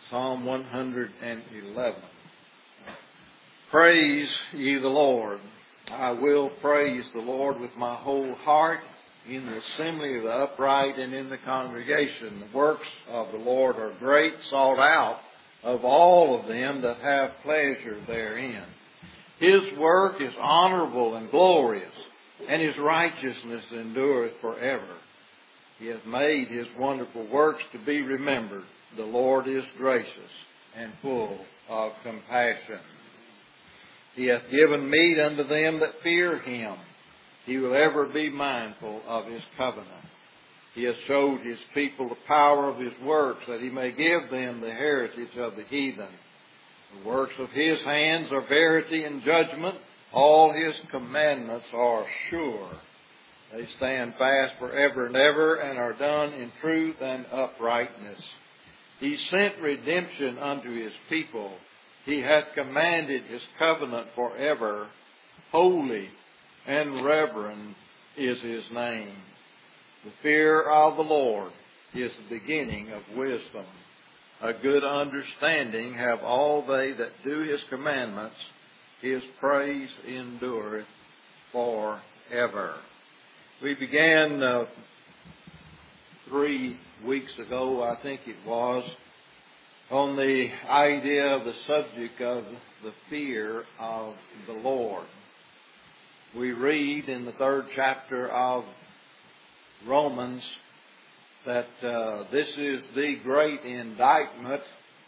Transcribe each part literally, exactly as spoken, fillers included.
Psalm one hundred eleven. Praise ye the Lord. I will praise the Lord with my whole heart in the assembly of the upright and in the congregation. The works of the Lord are great, sought out of all of them that have pleasure therein. His work is honorable and glorious, and His righteousness endureth forever. He hath made His wonderful works to be remembered. The Lord is gracious and full of compassion. He hath given meat unto them that fear Him. He will ever be mindful of His covenant. He hath showed His people the power of His works, that He may give them the heritage of the heathen. The works of His hands are verity and judgment. All His commandments are sure. They stand fast forever and ever, and are done in truth and uprightness. He sent redemption unto His people. He hath commanded His covenant forever. Holy and reverend is His name. The fear of the Lord is the beginning of wisdom. A good understanding have all they that do His commandments. His praise endureth forever. We began uh, three weeks ago, I think it was, on the idea of the subject of the fear of the Lord. We read in the third chapter of Romans that uh, this is the great indictment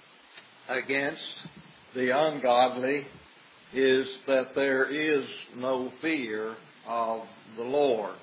against the ungodly, is that there is no fear of the Lord.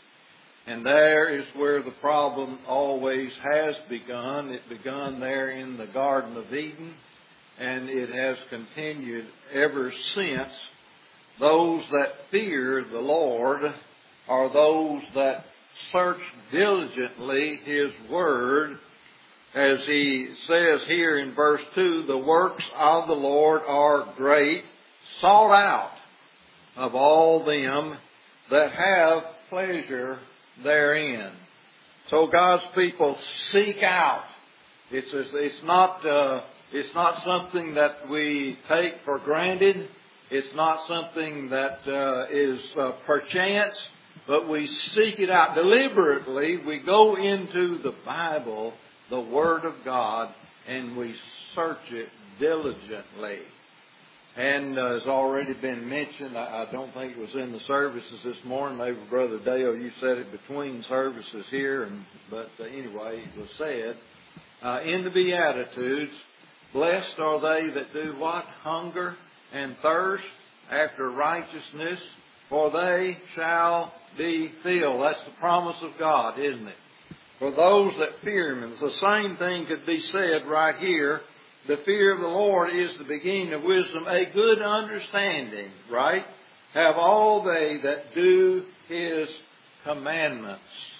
And there is where the problem always has begun. It begun there in the Garden of Eden, and it has continued ever since. Those that fear the Lord are those that search diligently His Word. As He says here in verse two, the works of the Lord are great, sought out of all them that have pleasure therein. So God's people seek out. It's it's not uh, it's not something that we take for granted. It's not something that uh, is uh, perchance, but we seek it out deliberately. We go into the Bible, the Word of God, and we search it diligently. And uh, as already been mentioned, I, I don't think it was in the services this morning. Maybe Brother Dale, you said it between services here. And but uh, anyway, it was said uh, in the Beatitudes, blessed are they that do what? Hunger and thirst after righteousness, for they shall be filled. That's the promise of God, isn't it? For those that fear Him. The same thing could be said right here. The fear of the Lord is the beginning of wisdom, a good understanding, right? Have all they that do His commandments.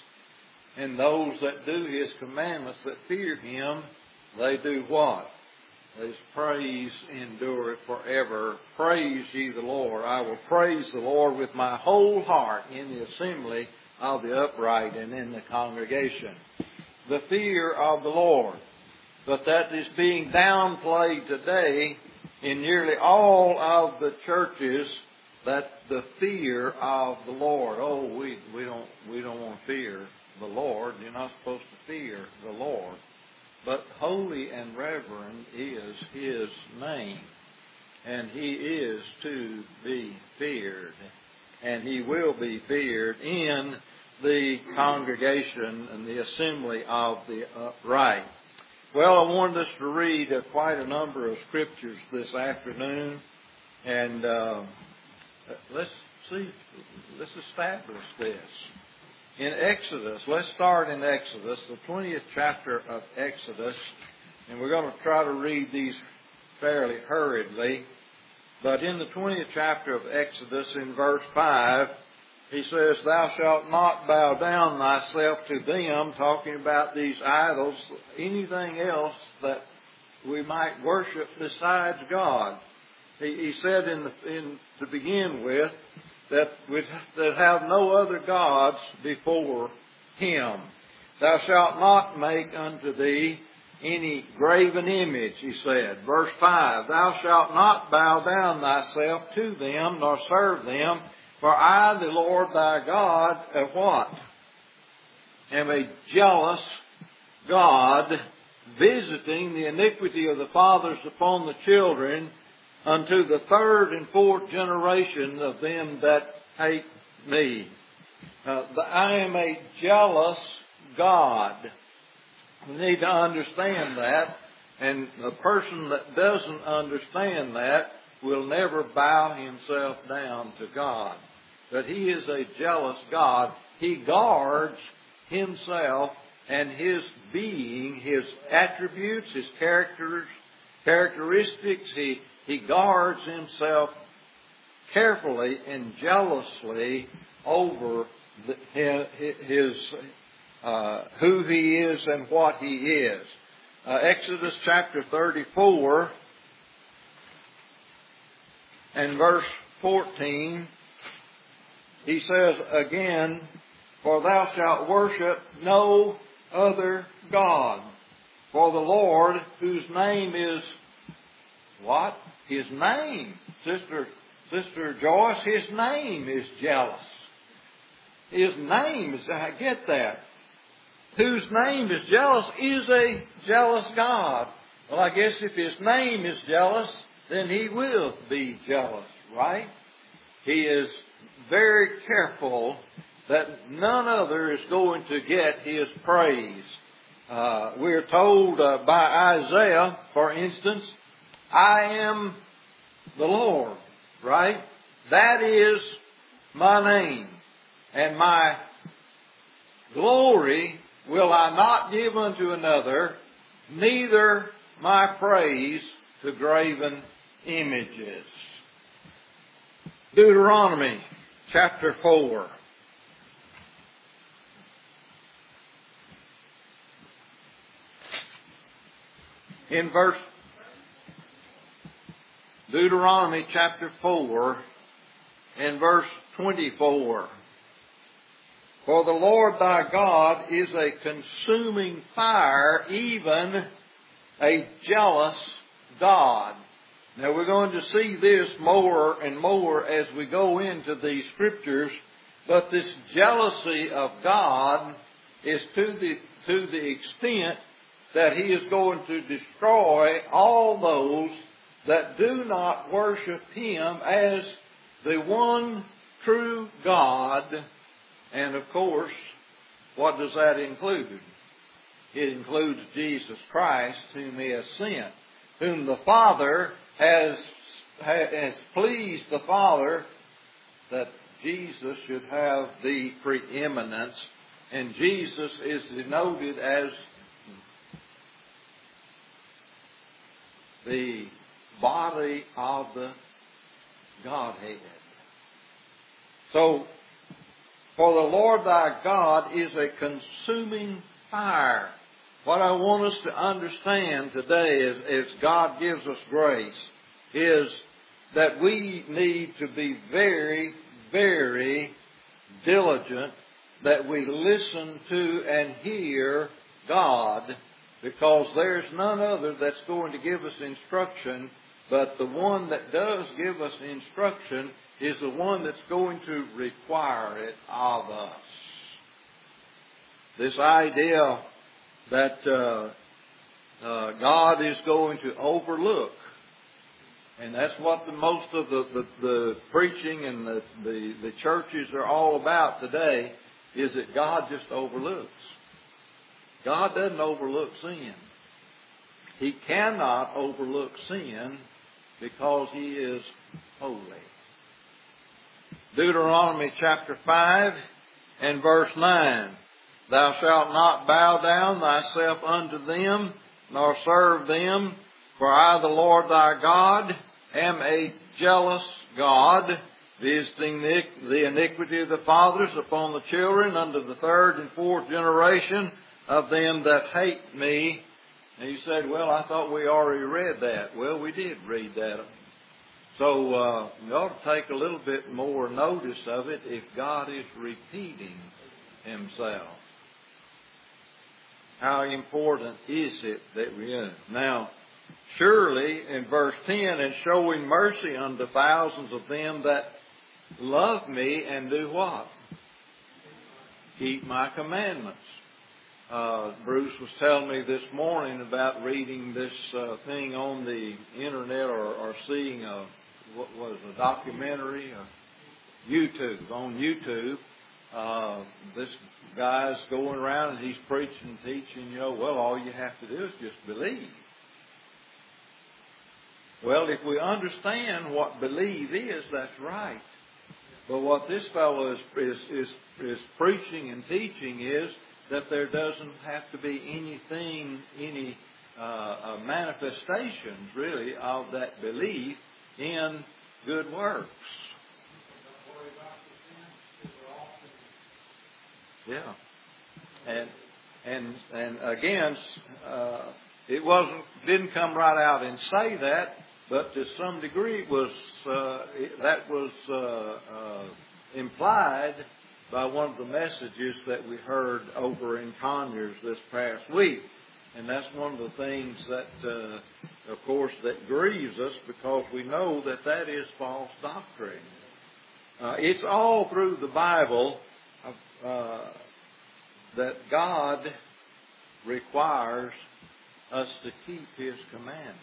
And those that do His commandments, that fear Him, they do what? His praise endureth forever. Praise ye the Lord. I will praise the Lord with my whole heart in the assembly of the upright and in the congregation. The fear of the Lord. But that is being downplayed today in nearly all of the churches, that the fear of the Lord. Oh, we we don't we don't want to fear the Lord. You're not supposed to fear the Lord. But holy and reverend is His name, and He is to be feared, and He will be feared in the congregation and the assembly of the upright. Well, I wanted us to read uh, quite a number of scriptures this afternoon, and uh, let's see, let's establish this. In Exodus, let's start in Exodus, the twentieth chapter of Exodus, and we're going to try to read these fairly hurriedly. But in the twentieth chapter of Exodus, in verse five, he says, thou shalt not bow down thyself to them, talking about these idols, anything else that we might worship besides God. He, he said in, the, in to begin with, that we that have no other gods before Him. Thou shalt not make unto thee any graven image, he said. Verse five, thou shalt not bow down thyself to them, nor serve them, for I, the Lord thy God, am what? Am a jealous God, visiting the iniquity of the fathers upon the children, unto the third and fourth generation of them that hate me. Uh, I am a jealous God. We need to understand that, and the person that doesn't understand that will never bow himself down to God. But He is a jealous God. He guards Himself and His being, His attributes, His characters, characteristics. He, he guards Himself carefully and jealously over the, His uh, who He is and what He is. Uh, Exodus chapter thirty-four and verse fourteen, He says again, for thou shalt worship no other God. For the Lord, whose name is what? His name. Sister, Sister Joyce, His name is jealous. His name is, I get that. Whose name is jealous is a jealous God. Well, I guess if His name is jealous, then He will be jealous, right? He is very careful that none other is going to get His praise. Uh, we're told uh, by Isaiah, for instance, I am the Lord, right? That is my name. And my glory will I not give unto another, neither my praise to graven images. Deuteronomy chapter four. In verse, Deuteronomy chapter four, in verse twenty-four. For the Lord thy God is a consuming fire, even a jealous God. Now we're going to see this more and more as we go into these scriptures, but this jealousy of God is to the, to the extent that He is going to destroy all those that do not worship Him as the one true God. And of course, what does that include? It includes Jesus Christ, whom He has sent, whom the Father has, has pleased the Father that Jesus should have the preeminence. And Jesus is denoted as the body of the Godhead. So, for the Lord thy God is a consuming fire. What I want us to understand today, as, as God gives us grace, is that we need to be very, very diligent that we listen to and hear God, because there's none other that's going to give us instruction, but the one that does give us instruction is the one that's going to require it of us. This idea that uh, uh, God is going to overlook, and that's what the most of the, the, the preaching and the, the, the churches are all about today, is that God just overlooks. God doesn't overlook sin. He cannot overlook sin because He is holy. Deuteronomy chapter five and verse nine. Thou shalt not bow down thyself unto them, nor serve them, for I, the Lord thy God, am a jealous God, visiting the, the iniquity of the fathers upon the children unto the third and fourth generation of them that hate me. And you said, well, I thought we already read that. Well, we did read that. So uh, we ought to take a little bit more notice of it if God is repeating Himself. How important is it that we do? Now, surely in verse ten, and showing mercy unto thousands of them that love me and do what? Keep my commandments. Uh, Bruce was telling me this morning about reading this uh, thing on the internet or, or seeing a, what was a documentary, uh, YouTube, on YouTube. Uh, this guy's going around and he's preaching and teaching, you know, well, all you have to do is just believe. Well, if we understand what believe is, that's right. But what this fellow is, is, is, is preaching and teaching is that there doesn't have to be anything, any uh, uh, manifestations, really, of that belief in good works. Yeah. And and and again, uh, it wasn't didn't come right out and say that, but to some degree it was uh, it, that was uh, uh, implied by one of the messages that we heard over in Conyers this past week. And that's one of the things that, uh, of course, that grieves us, because we know that that is false doctrine. Uh, it's all through the Bible uh, that God requires us to keep His commandments.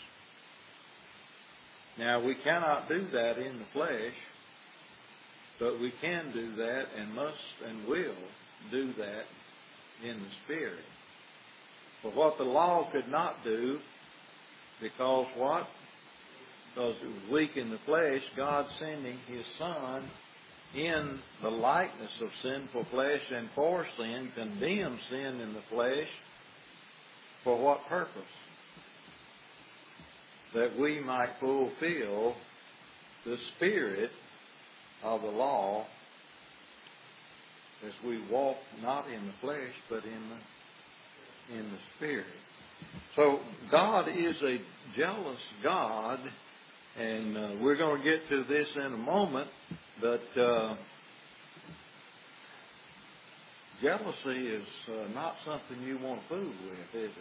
Now, we cannot do that in the flesh, but we can do that and must and will do that in the Spirit. For what the law could not do, because what? Because it was weak in the flesh, God sending His Son in the likeness of sinful flesh and for sin, condemned sin in the flesh. For what purpose? That we might fulfill the spirit of the law as we walk not in the flesh but in the in the Spirit. So God is a jealous God, and uh, we're going to get to this in a moment, but uh, jealousy is uh, not something you want to fool with, is it?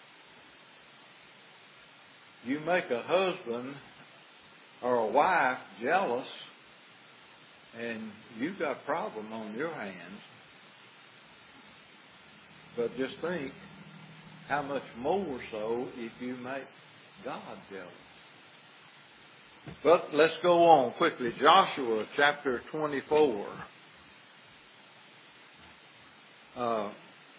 You make a husband or a wife jealous, and you've got a problem on your hands. But just think how much more so if you make God jealous. But let's go on quickly. Joshua chapter twenty-four. Uh,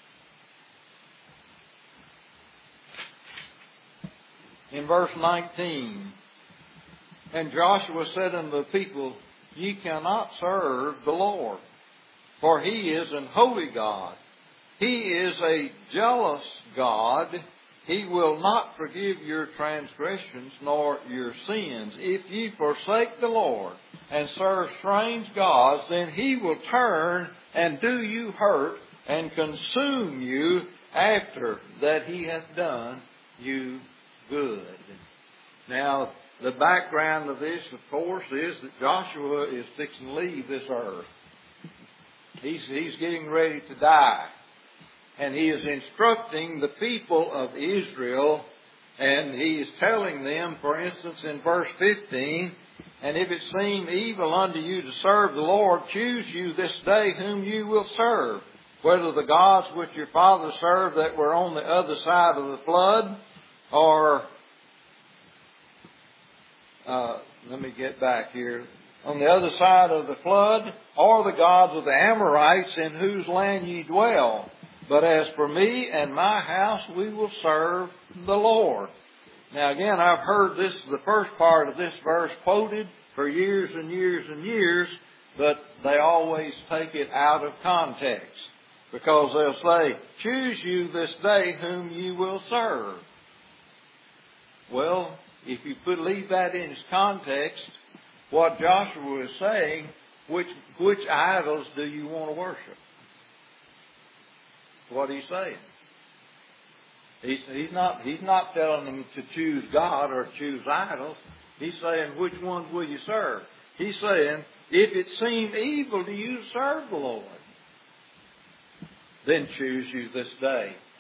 in verse nineteen, and Joshua said unto the people, Ye cannot serve the Lord, for He is an holy God. He is a jealous God. He will not forgive your transgressions nor your sins. If ye forsake the Lord and serve strange gods, then He will turn and do you hurt and consume you after that He hath done you good. Now, the background of this, of course, is that Joshua is fixing to leave this earth. He's, he's getting ready to die. And he is instructing the people of Israel, and he is telling them, for instance, in verse fifteen, and if it seem evil unto you to serve the Lord, choose you this day whom you will serve, whether the gods which your fathers served that were on the other side of the flood, or, uh, let me get back here, on the other side of the flood, or the gods of the Amorites in whose land ye dwell. But as for me and my house, we will serve the Lord. Now again, I've heard this, the first part of this verse quoted for years and years and years, but they always take it out of context. Because they'll say, choose you this day whom you will serve. Well, if you put leave that in its context, what Joshua is saying, which, which idols do you want to worship? What he's saying. He's, he's not he's not telling them to choose God or choose idols. He's saying, which ones will you serve? He's saying, if it seem evil to you to serve the Lord, then choose you this day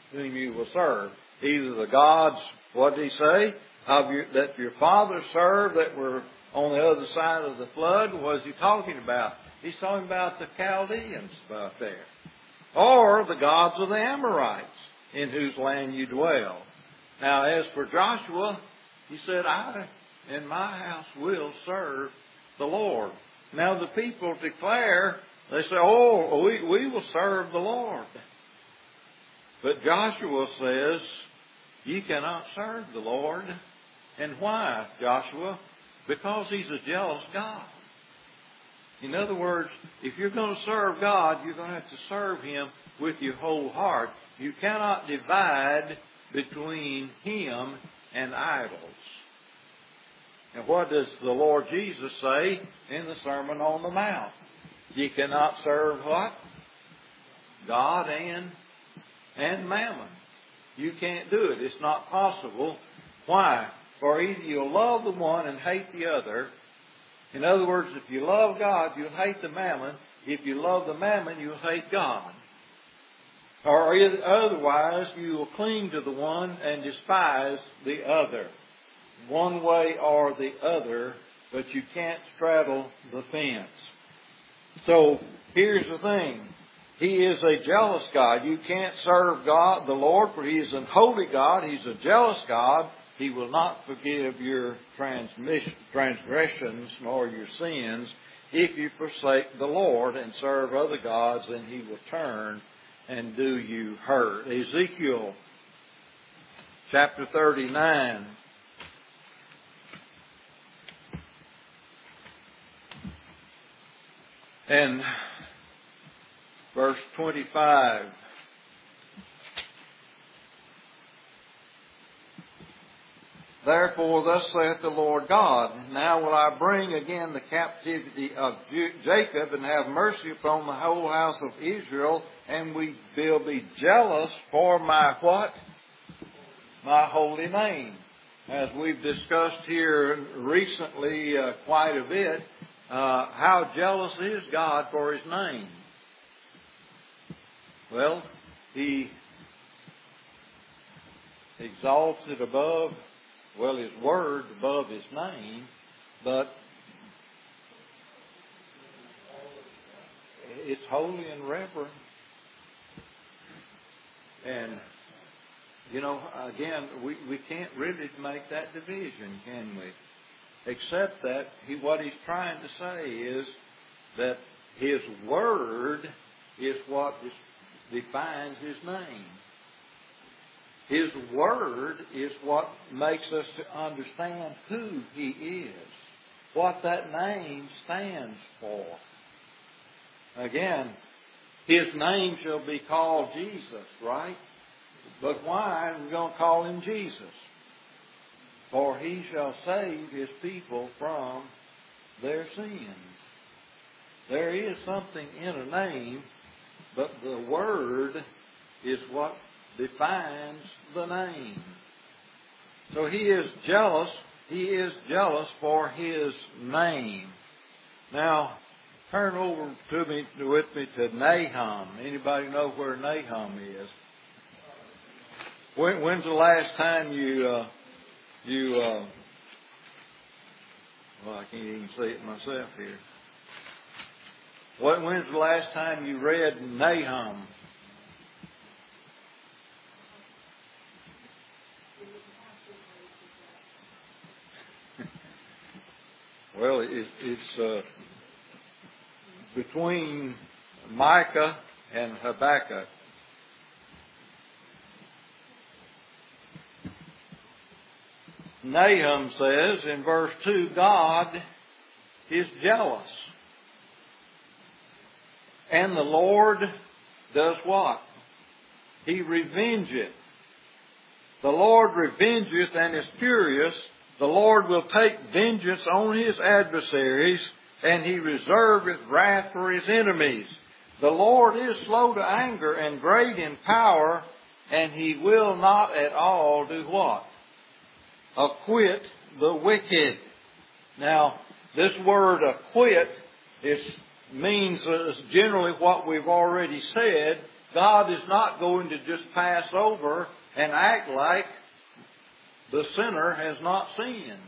whom you will serve. Either the gods, what did he say, of your, that your fathers served that were on the other side of the flood. What is he talking about? He's talking about the Chaldeans out there. Or the gods of the Amorites, in whose land you dwell. Now, as for Joshua, he said, I and my house will serve the Lord. Now, the people declare, they say, oh, we, we will serve the Lord. But Joshua says, you cannot serve the Lord. And why, Joshua? Because He's a jealous God. In other words, if you're going to serve God, you're going to have to serve Him with your whole heart. You cannot divide between Him and idols. And what does the Lord Jesus say in the Sermon on the Mount? You cannot serve what? God and, and mammon. You can't do it. It's not possible. Why? For either you'll love the one and hate the other. In other words, if you love God, you'll hate the mammon. If you love the mammon, you'll hate God. Or otherwise, you will cling to the one and despise the other. One way or the other, but you can't straddle the fence. So, here's the thing. He is a jealous God. You can't serve God, the Lord, for He is an holy God. He's a jealous God. He will not forgive your transgressions nor your sins. If you forsake the Lord and serve other gods, then He will turn and do you hurt. Ezekiel chapter thirty-nine. And verse twenty-five. Therefore, thus saith the Lord God, now will I bring again the captivity of Jacob and have mercy upon the whole house of Israel, and we will be jealous for my what? My holy name. As we've discussed here recently uh, quite a bit, uh, how jealous is God for His name? Well, He exalts it above Well, His Word above His name, but it's holy and reverent. And, you know, again, we, we can't really make that division, can we? Except that he, what He's trying to say is that His Word is what defines His name. His Word is what makes us to understand who He is, what that name stands for. Again, His name shall be called Jesus, right? But why are we going to call Him Jesus? For He shall save His people from their sins. There is something in a name, but the Word is what defines the name. So He is jealous. He is jealous for His name. Now, turn over to me with me to Nahum. Anybody know where Nahum is? When, when's the last time you uh, you uh, well, I can't even see it myself here. When, when's the last time you read Nahum? Well, it, it's uh, between Micah and Habakkuk. Nahum says in verse two, God is jealous. And the Lord does what? He revengeth. The Lord revengeth and is furious. The Lord will take vengeance on His adversaries, and He reserveth wrath for His enemies. The Lord is slow to anger and great in power, and He will not at all do what? Acquit the wicked. Now, this word acquit is, means uh, generally what we've already said. God is not going to just pass over and act like the sinner has not sinned.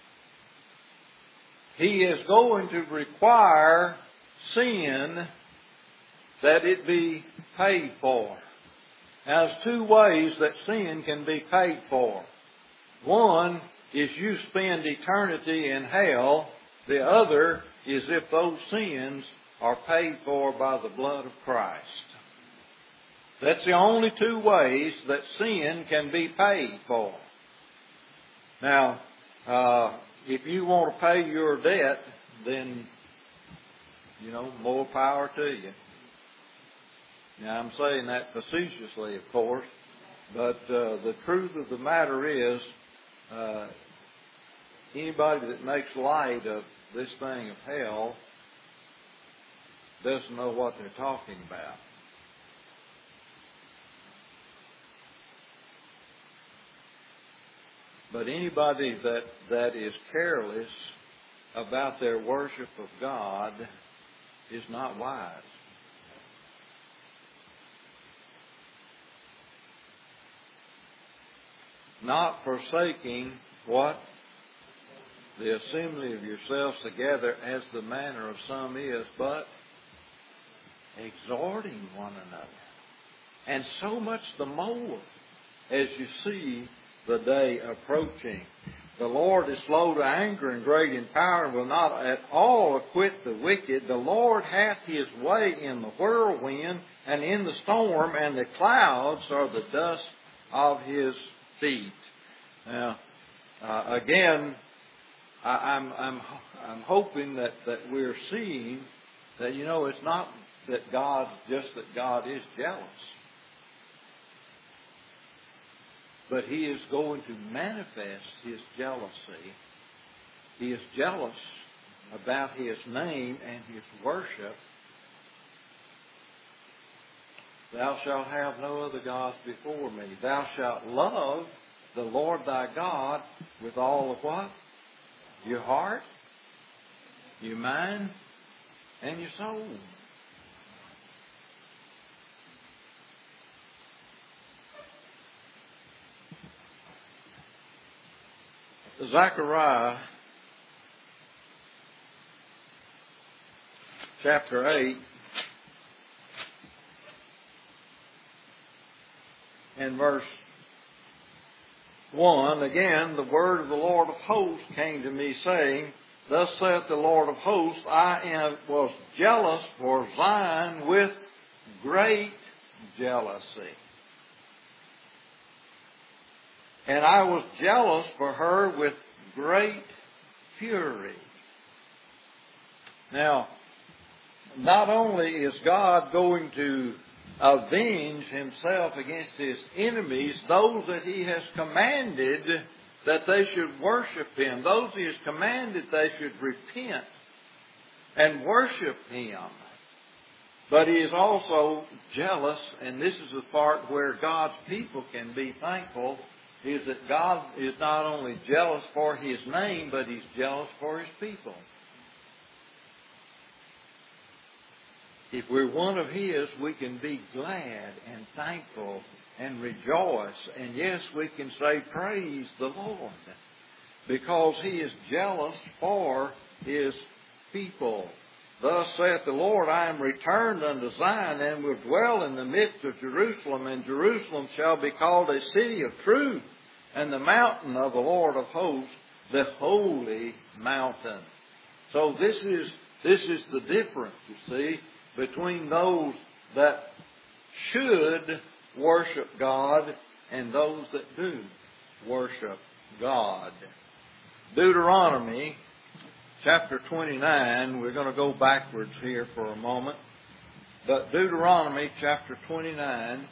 He is going to require sin that it be paid for. Now, there's two ways that sin can be paid for. One is you spend eternity in hell. The other is if those sins are paid for by the blood of Christ. That's the only two ways that sin can be paid for. Now, uh, if you want to pay your debt, then, you know, more power to you. Now, I'm saying that facetiously, of course, but uh, the truth of the matter is, uh, anybody that makes light of this thing of hell doesn't know what they're talking about. But anybody that, that is careless about their worship of God is not wise. Not forsaking what? The assembly of yourselves together as the manner of some is, but exhorting one another. And so much the more as you see the day approaching. The Lord is slow to anger and great in power and will not at all acquit the wicked. The Lord hath His way in the whirlwind and in the storm, and the clouds are the dust of His feet. Now, uh, again, I, I'm, I'm, I'm hoping that, that we're seeing that, you know, it's not that God, just that God is jealous. But He is going to manifest His jealousy. He is jealous about His name and His worship. Thou shalt have no other gods before me. Thou shalt love the Lord thy God with all of what? Your heart, your mind, and your soul. Zechariah chapter eight and verse one, again, the word of the Lord of hosts came to me, saying, Thus saith the Lord of hosts, I am, was jealous for Zion with great jealousy. And I was jealous for her with great fury. Now, not only is God going to avenge Himself against His enemies, those that He has commanded that they should worship Him, those He has commanded they should repent and worship Him. But He is also jealous, and this is the part where God's people can be thankful, is that God is not only jealous for His name, but He's jealous for His people. If we're one of His, we can be glad and thankful and rejoice. And yes, we can say, praise the Lord, because He is jealous for His people. Thus saith the Lord, I am returned unto Zion, and will dwell in the midst of Jerusalem, and Jerusalem shall be called a city of truth, and the mountain of the Lord of hosts, the holy mountain. So this is this is the difference, you see, between those that should worship God and those that do worship God. Deuteronomy chapter twenty-nine, we're going to go backwards here for a moment. But Deuteronomy chapter twenty-nine,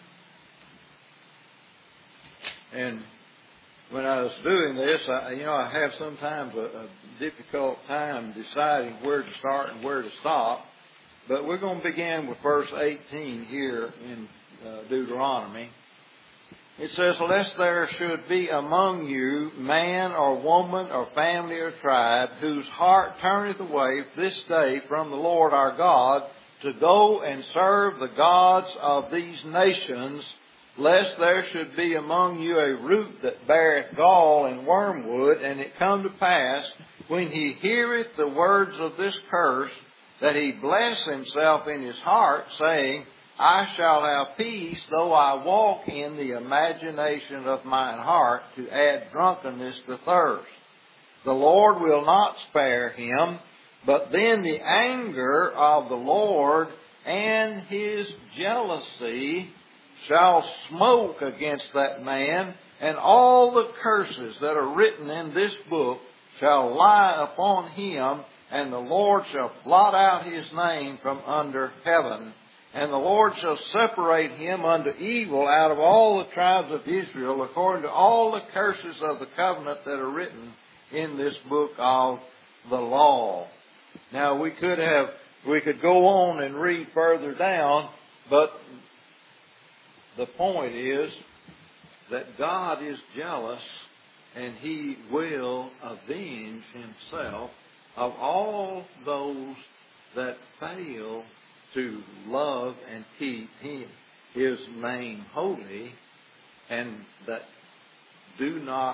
and when I was doing this, I, you know, I have sometimes a, a difficult time deciding where to start and where to stop. But we're going to begin with verse eighteen here in uh, Deuteronomy. It says, Lest there should be among you man or woman or family or tribe whose heart turneth away this day from the Lord our God to go and serve the gods of these nations, lest there should be among you a root that beareth gall and wormwood, and it come to pass, when he heareth the words of this curse, that he bless himself in his heart, saying, I shall have peace, though I walk in the imagination of mine heart, to add drunkenness to thirst. The Lord will not spare him, but then the anger of the Lord and his jealousy shall smoke against that man, and all the curses that are written in this book shall lie upon him, and the Lord shall blot out his name from under heaven. And the Lord shall separate him unto evil out of all the tribes of Israel, according to all the curses of the covenant that are written in this book of the law. Now we could have, we could go on and read further down, but the point is that God is jealous, and He will avenge Himself of all those that fail to love and keep Him, His name holy, and that do not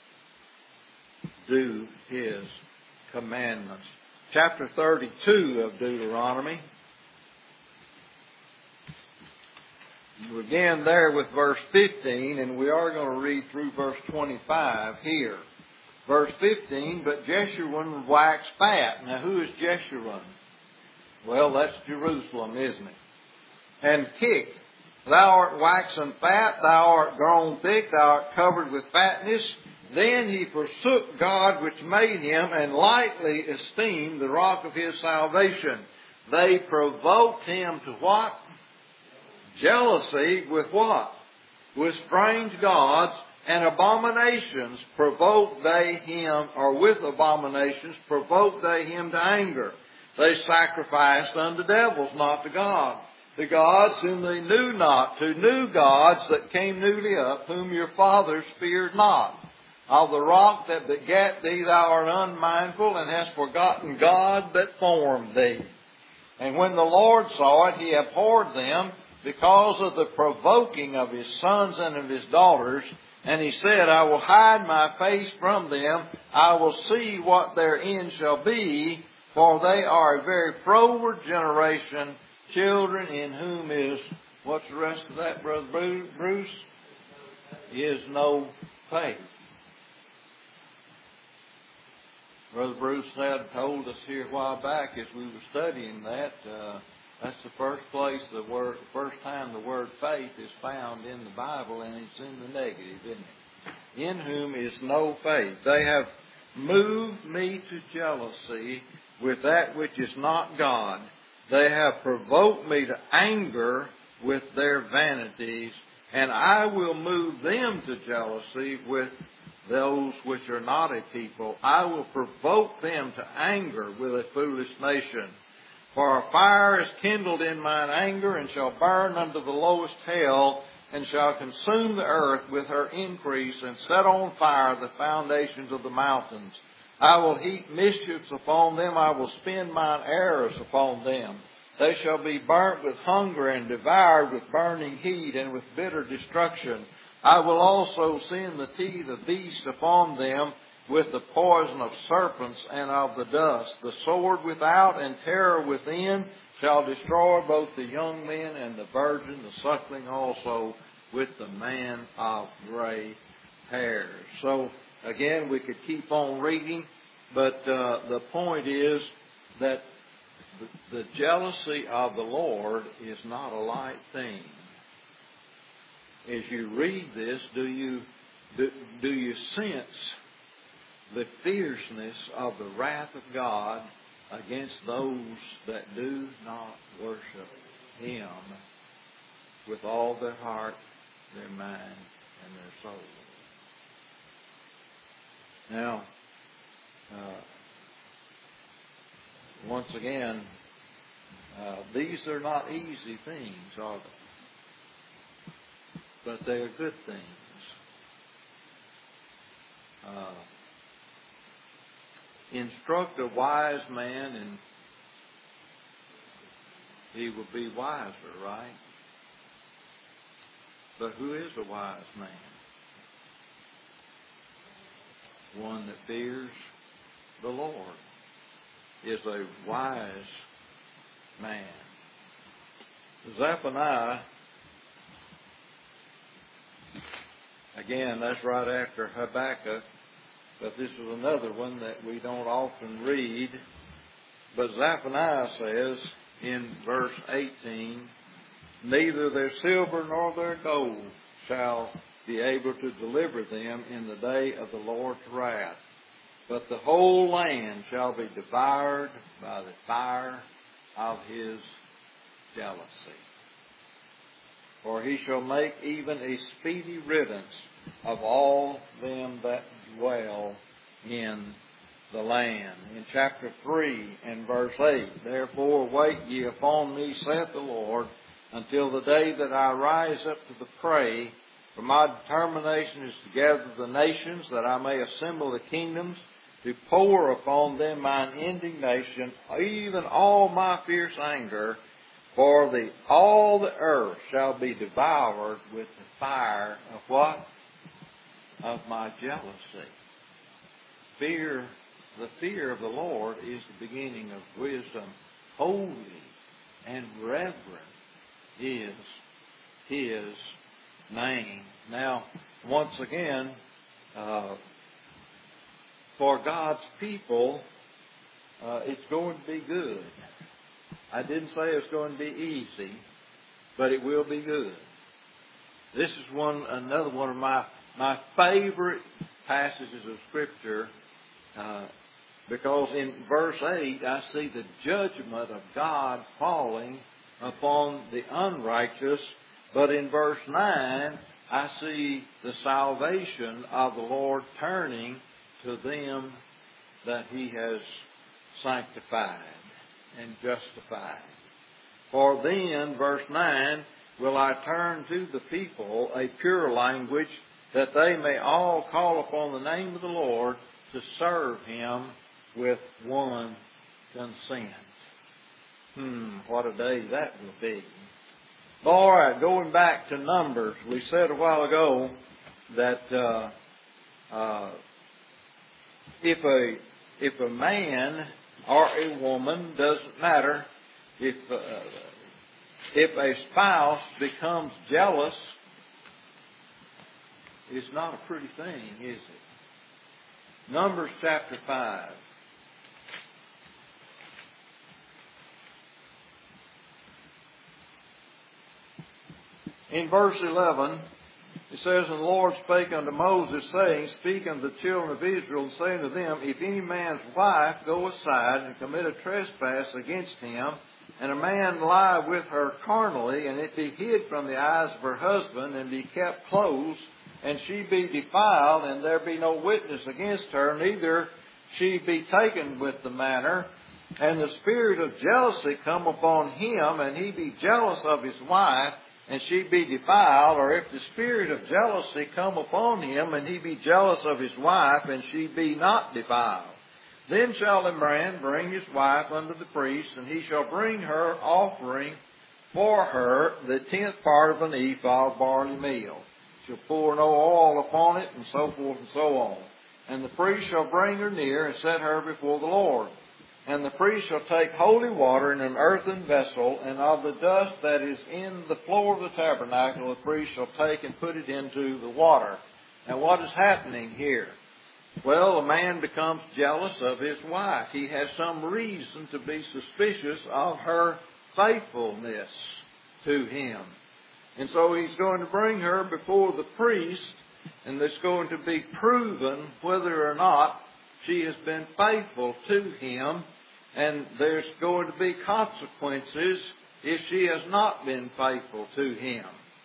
do His commandments. Chapter thirty-two of Deuteronomy. We begin there with verse fifteen, and we are going to read through verse twenty-five here. Verse fifteen, but Jeshurun waxed fat. Now who is Jeshurun? Well, that's Jerusalem, isn't it? And kicked. Thou art waxen fat, thou art grown thick, thou art covered with fatness. Then he forsook God which made him, and lightly esteemed the rock of his salvation. They provoked him to what? Jealousy with what? With strange gods and abominations provoked they him, or with abominations provoked they him to anger. They sacrificed unto devils, not to God. The gods whom they knew not, to new gods that came newly up, whom your fathers feared not. Of the rock that begat thee thou art unmindful, and hast forgotten God that formed thee. And when the Lord saw it, He abhorred them, because of the provoking of His sons and of His daughters. And He said, I will hide my face from them, I will see what their end shall be, for they are a very froward generation, children in whom is, what's the rest of that, Brother Bruce? Is no faith. Brother Bruce had told us here a while back as we were studying that, uh, that's the first place, the word, first time the word faith is found in the Bible, and it's in the negative, isn't it? In whom is no faith. They have moved me to jealousy with that which is not God. They have provoked me to anger with their vanities, and I will move them to jealousy with those which are not a people. I will provoke them to anger with a foolish nation. For a fire is kindled in mine anger, and shall burn unto the lowest hell, and shall consume the earth with her increase, and set on fire the foundations of the mountains. I will heap mischiefs upon them, I will spend mine arrows upon them. They shall be burnt with hunger, and devoured with burning heat, and with bitter destruction. I will also send the teeth of beasts upon them, with the poison of serpents and of the dust. The sword without and terror within shall destroy both the young men and the virgin, the suckling also, with the man of gray hairs. So, again, we could keep on reading, but uh, the point is that the, the jealousy of the Lord is not a light thing. As you read this, do you do, do you sense the fierceness of the wrath of God against those that do not worship Him with all their heart, their mind, and their soul? Now, uh, once again, uh, these are not easy things, are they? But they are good things. Uh, instruct a wise man in he will be wiser, right? But who is a wise man? One that fears the Lord is a wise man. Zephaniah, again, that's right after Habakkuk, but this is another one that we don't often read. But Zephaniah says in verse eighteen, neither their silver nor their gold shall be able to deliver them in the day of the Lord's wrath, but the whole land shall be devoured by the fire of his jealousy. For he shall make even a speedy riddance of all them that dwell in the land. In chapter three and verse eight, therefore wait ye upon me, saith the Lord, until the day that I rise up to the prey. For my determination is to gather the nations, that I may assemble the kingdoms, to pour upon them mine indignation, even all my fierce anger. For the all the earth shall be devoured with the fire of what? Of my jealousy. Fear, the fear of the Lord is the beginning of wisdom. Holy and reverent is his name. Now, once again, uh, for God's people, uh, it's going to be good. I didn't say it's going to be easy, but it will be good. This is one another one of my my favorite passages of Scripture, uh, because in verse eight I see the judgment of God falling upon the unrighteous, but in verse nine I see the salvation of the Lord turning to them that He has sanctified and justified. For then, verse nine, will I turn to the people a pure language, that they may all call upon the name of the Lord to serve Him with one consent. Hmm, what a day that will be. All right, going back to Numbers, we said a while ago that uh, uh, if a if a man or a woman, doesn't matter, if uh, if a spouse becomes jealous, it's not a pretty thing, is it? Numbers chapter five. In verse eleven, it says, and the Lord spake unto Moses, saying, speak unto the children of Israel, and saying to them, if any man's wife go aside and commit a trespass against him, and a man lie with her carnally, and it be hid from the eyes of her husband, and be kept close, and she be defiled, and there be no witness against her, neither she be taken with the matter, and the spirit of jealousy come upon him, and he be jealous of his wife, and she be defiled, or if the spirit of jealousy come upon him, and he be jealous of his wife, and she be not defiled, then shall the man bring his wife unto the priest, and he shall bring her offering for her the tenth part of an ephah of barley meal. She'll pour no oil upon it, and so forth and so on. And the priest shall bring her near, and set her before the Lord. And the priest shall take holy water in an earthen vessel, and of the dust that is in the floor of the tabernacle, the priest shall take and put it into the water. Now, what is happening here? Well, a man becomes jealous of his wife. He has some reason to be suspicious of her faithfulness to him. And so he's going to bring her before the priest, and it's going to be proven whether or not she has been faithful to him, and there's going to be consequences if she has not been faithful to him.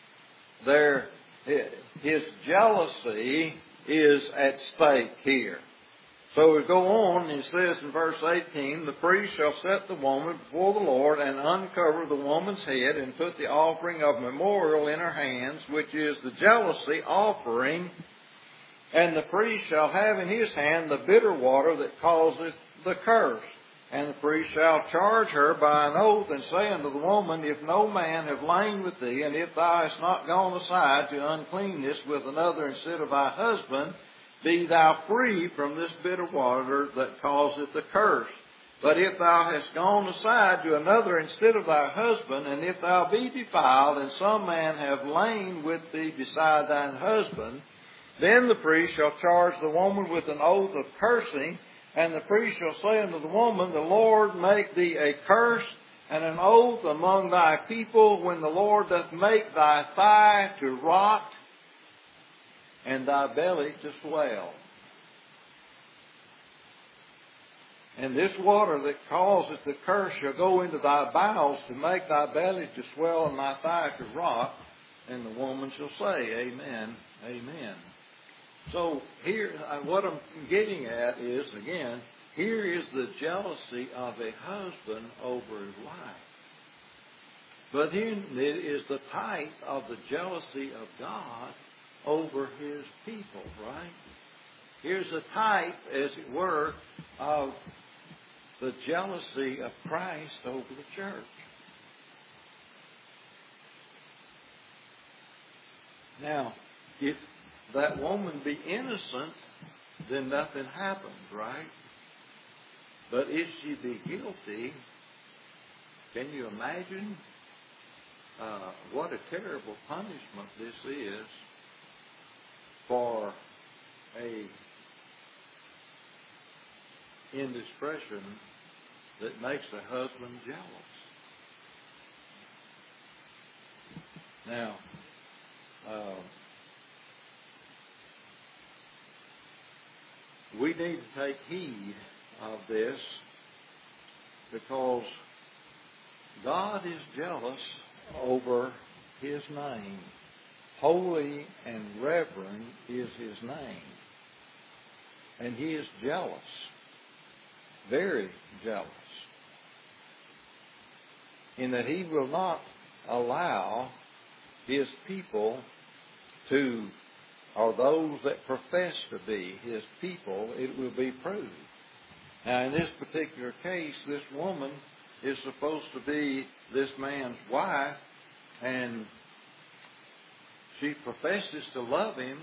There, his jealousy is at stake here. So we go on, and it says in verse eighteen, the priest shall set the woman before the Lord, and uncover the woman's head, and put the offering of memorial in her hands, which is the jealousy offering. And the priest shall have in his hand the bitter water that causeth the curse. And the priest shall charge her by an oath, and say unto the woman, If no man have lain with thee, and if thou hast not gone aside to uncleanness with another instead of thy husband, be thou free from this bitter water that causeth the curse. But if thou hast gone aside to another instead of thy husband, and if thou be defiled, and some man have lain with thee beside thine husband, then the priest shall charge the woman with an oath of cursing, and the priest shall say unto the woman, The Lord make thee a curse and an oath among thy people, when the Lord doth make thy thigh to rot and thy belly to swell. And this water that causeth the curse shall go into thy bowels to make thy belly to swell and thy thigh to rot. And the woman shall say, Amen, Amen. So here, what I'm getting at is, again, here is the jealousy of a husband over his wife. But here it is the type of the jealousy of God over His people, right? Here's a type, as it were, of the jealousy of Christ over the church. Now, if that woman be innocent, then nothing happens, right? But if she be guilty, can you imagine uh, what a terrible punishment this is for a indiscretion that makes a husband jealous? Now, uh, we need to take heed of this, because God is jealous over His name. Holy and reverend is His name. And He is jealous, very jealous, in that He will not allow His people to, or those that profess to be His people, it will be proved. Now, in this particular case, this woman is supposed to be this man's wife, and she professes to love him,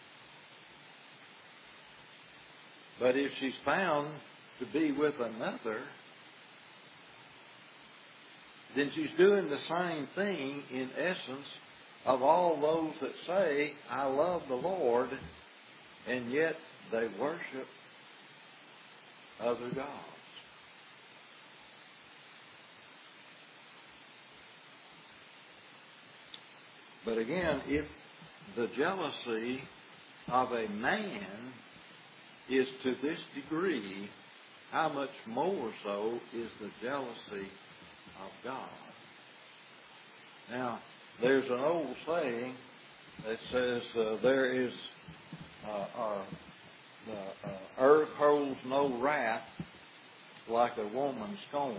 but if she's found to be with another, then she's doing the same thing, in essence, of all those that say, I love the Lord, and yet they worship other gods. But again, if the jealousy of a man is to this degree, how much more so is the jealousy of God? Now, there's an old saying that says uh, there is uh, uh, the uh, earth holds no wrath like a woman scorned.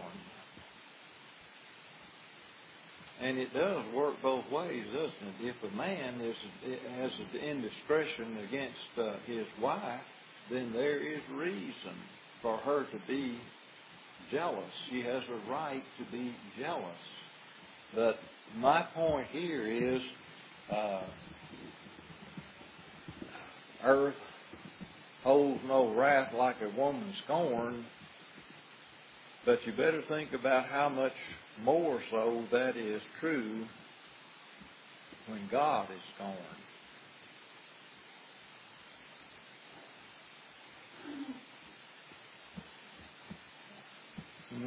And it does work both ways, doesn't it? If a man is has an indiscretion against uh, his wife, then there is reason for her to be jealous. She has a right to be jealous. But my point here is, uh, earth holds no wrath like a woman scorned, but you better think about how much more so that is true when God is scorned. Mm-hmm.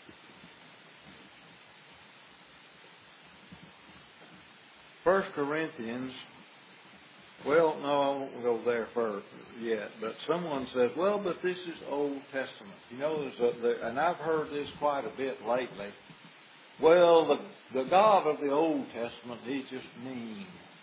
First Corinthians, well, no, I won't go there first yet, but someone says, well, but this is Old Testament. You know, there's a, there, and I've heard this quite a bit lately. Well, the, the God of the Old Testament, He's just mean.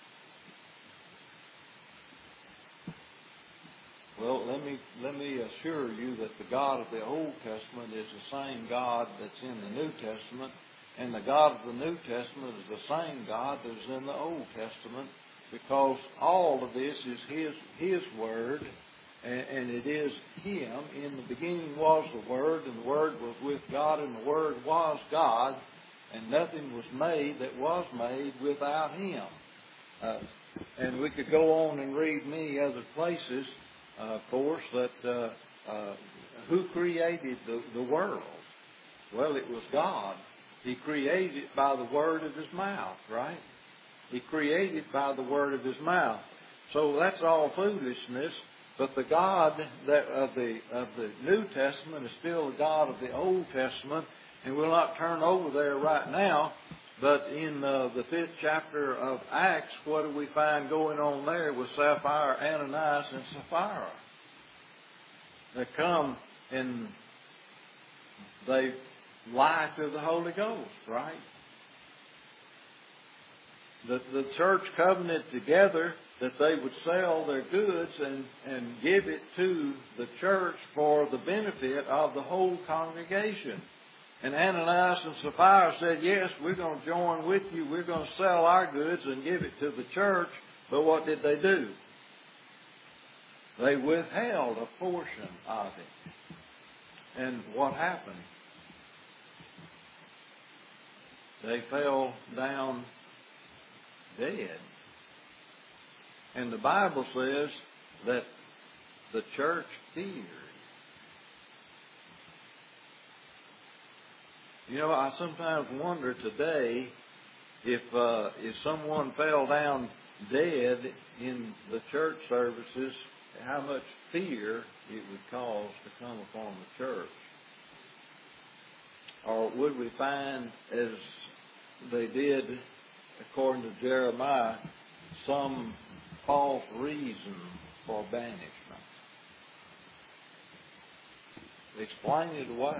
Well, let me let me assure you that the God of the Old Testament is the same God that's in the New Testament, and the God of the New Testament is the same God that's in the Old Testament, because all of this is His His Word, And, and it is Him. In the beginning was the Word, and the Word was with God, and the Word was God, and nothing was made that was made without Him. Uh, and we could go on and read many other places, uh, of course, that uh, uh, who created the, the world? Well, it was God. He created it by the word of His mouth, right? He created by the word of His mouth. So that's all foolishness. But the God that of the of the New Testament is still the God of the Old Testament, and we'll not turn over there right now. But in uh, the fifth chapter of Acts, what do we find going on there with Sapphira, Ananias, and Sapphira? They come and they lie to the Holy Ghost, right? The, the church covenanted together that they would sell their goods and, and give it to the church for the benefit of the whole congregation. And Ananias and Sapphira said, yes, we're going to join with you. We're going to sell our goods and give it to the church. But what did they do? They withheld a portion of it. And what happened? They fell down dead. And the Bible says that the church feared. You know, I sometimes wonder today if uh, if someone fell down dead in the church services, how much fear it would cause to come upon the church. Or would we find, as they did, according to Jeremiah, some false reason for banishment? Explain it away.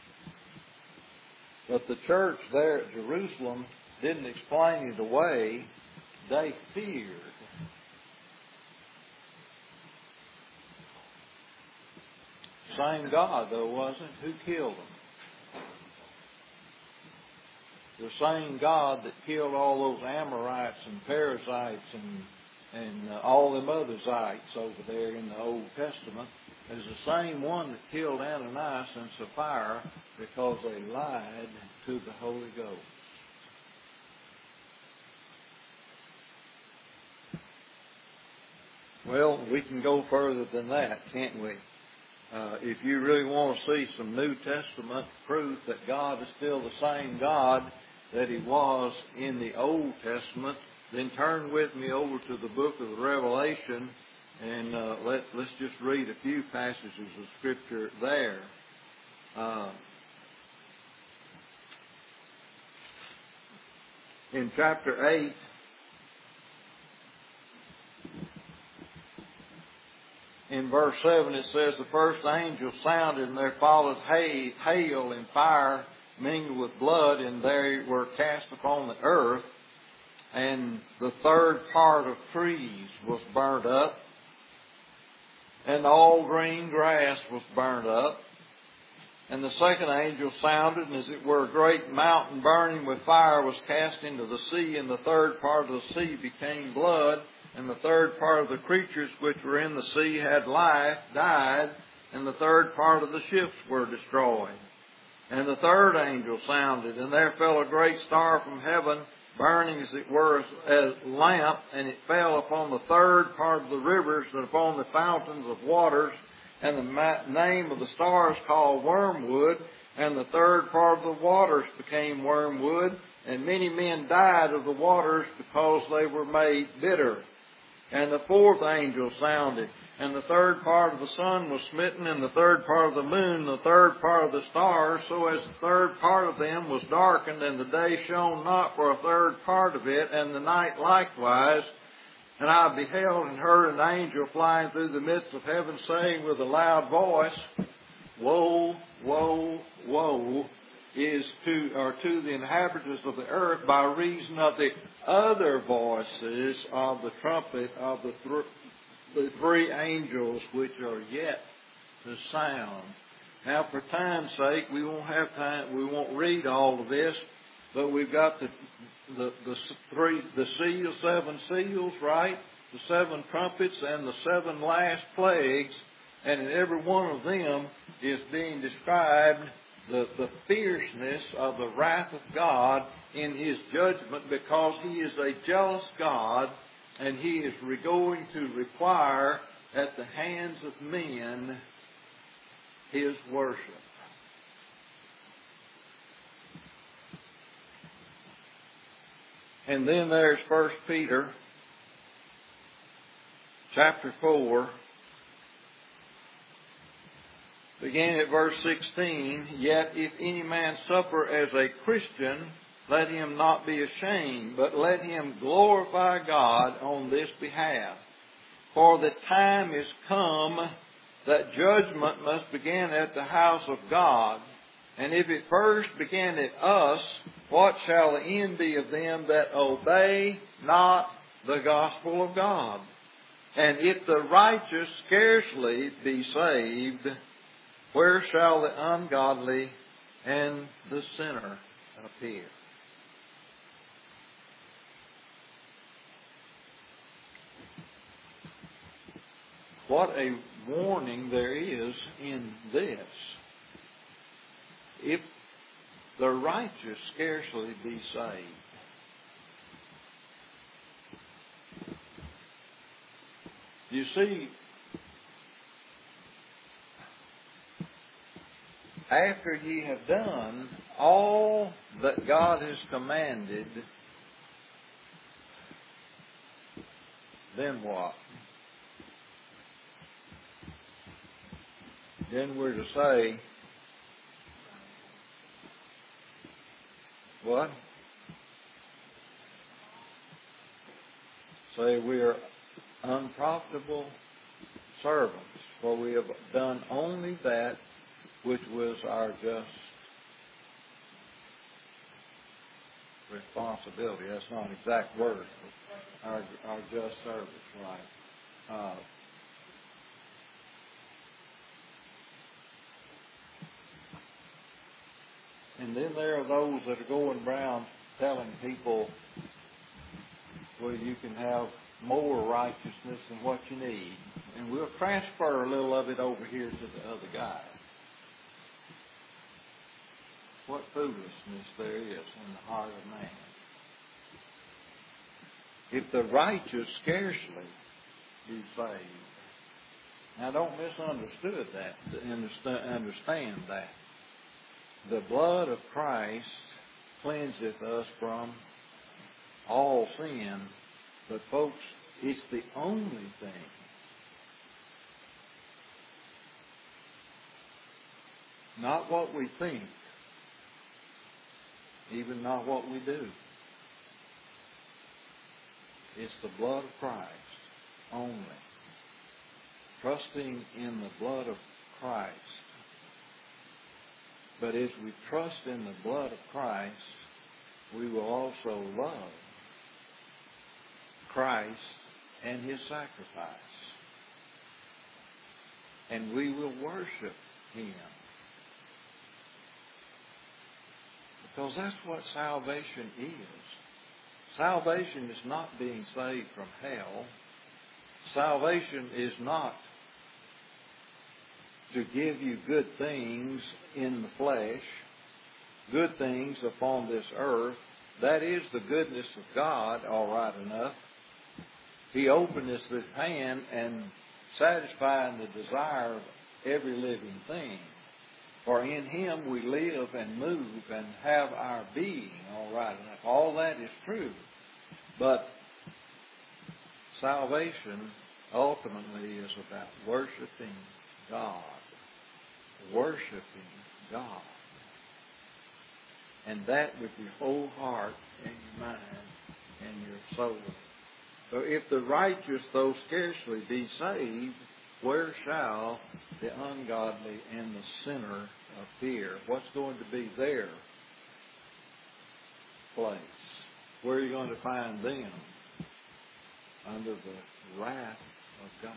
But the church there at Jerusalem didn't explain it away. They feared. Same God, though, wasn't it? Who killed them? The same God that killed all those Amorites and Perizzites and, and uh, all them other Zites over there in the Old Testament is the same one that killed Ananias and Sapphira because they lied to the Holy Ghost. Well, we can go further than that, can't we? Uh, if you really want to see some New Testament proof that God is still the same God that He was in the Old Testament, then turn with me over to the book of the Revelation, and uh, let, let's just read a few passages of Scripture there. Uh, in chapter eight, in verse seven, it says, the first angel sounded, and there followed hail and fire mingled with blood, and they were cast upon the earth. And the third part of trees was burnt up, and all green grass was burnt up. And the second angel sounded, and as it were a great mountain burning with fire was cast into the sea, and the third part of the sea became blood. And the third part of the creatures which were in the sea had life, died, and the third part of the ships were destroyed. And the third angel sounded, and there fell a great star from heaven, burning as it were as a lamp, and it fell upon the third part of the rivers and upon the fountains of waters. And the name of the star is called Wormwood, and the third part of the waters became wormwood, and many men died of the waters because they were made bitter. And the fourth angel sounded, and the third part of the sun was smitten, and the third part of the moon, and the third part of the stars, so as the third part of them was darkened, and the day shone not for a third part of it, and the night likewise. And I beheld and heard an angel flying through the midst of heaven, saying with a loud voice, Woe, woe, woe is to, or to the inhabitants of the earth by reason of the other voices of the trumpet of the, th- the three angels which are yet to sound. Now, for time's sake, we won't have time, we won't read all of this, But we've got the the the three the seal, seven seals, right? The seven trumpets and the seven last plagues, and in every one of them is being described the, the fierceness of the wrath of God in His judgment, because He is a jealous God, and He is going to require at the hands of men His worship. And then there's First Peter chapter four, beginning at verse sixteen. Yet if any man suffer as a Christian, let him not be ashamed, but let him glorify God on this behalf. For the time is come that judgment must begin at the house of God. And if it first began at us, what shall the end be of them that obey not the gospel of God? And if the righteous scarcely be saved, where shall the ungodly and the sinner appear? What a warning there is in this. If the righteous scarcely be saved, you see, after ye have done all that God has commanded, then what? Then we're to say, what? Say we are unprofitable servants, for we have done only that which was our just responsibility. That's not an exact word, but our, our just service, right? Uh, and then there are those that are going around telling people, well, you can have more righteousness than what you need, and we'll transfer a little of it over here to the other guy. What foolishness there is in the heart of man. If the righteous scarcely be saved. Now don't misunderstand that. Understand that. The blood of Christ cleanseth us from all sin. But folks, it's the only thing. Not what we think. Even not what we do. It's the blood of Christ only. Trusting in the blood of Christ. But as we trust in the blood of Christ, we will also love Christ and His sacrifice. And we will worship Him. Because that's what salvation is. Salvation is not being saved from hell. Salvation is not to give you good things in the flesh, good things upon this earth. That is the goodness of God, all right enough. He openeth His hand and satisfying the desire of every living thing. For in Him we live and move and have our being, all right enough. All that is true. But salvation ultimately is about worshiping God. Worshiping God. And that with your whole heart and your mind and your soul. So if the righteous, though scarcely be saved, where shall the ungodly and the sinner appear? What's going to be their place? Where are you going to find them? Under the wrath of God.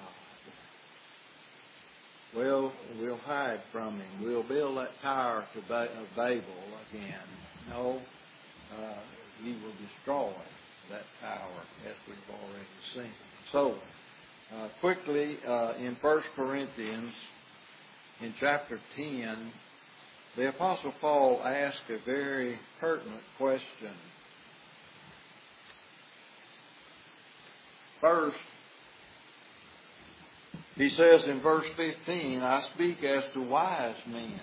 Well, we'll hide from Him. We'll build that tower to ba- of Babel again. No, uh, He will destroy that power, as we've already seen. So, uh, quickly, uh, in First Corinthians, in chapter ten, the Apostle Paul asked a very pertinent question. First, he says in verse fifteen, I speak as to wise men.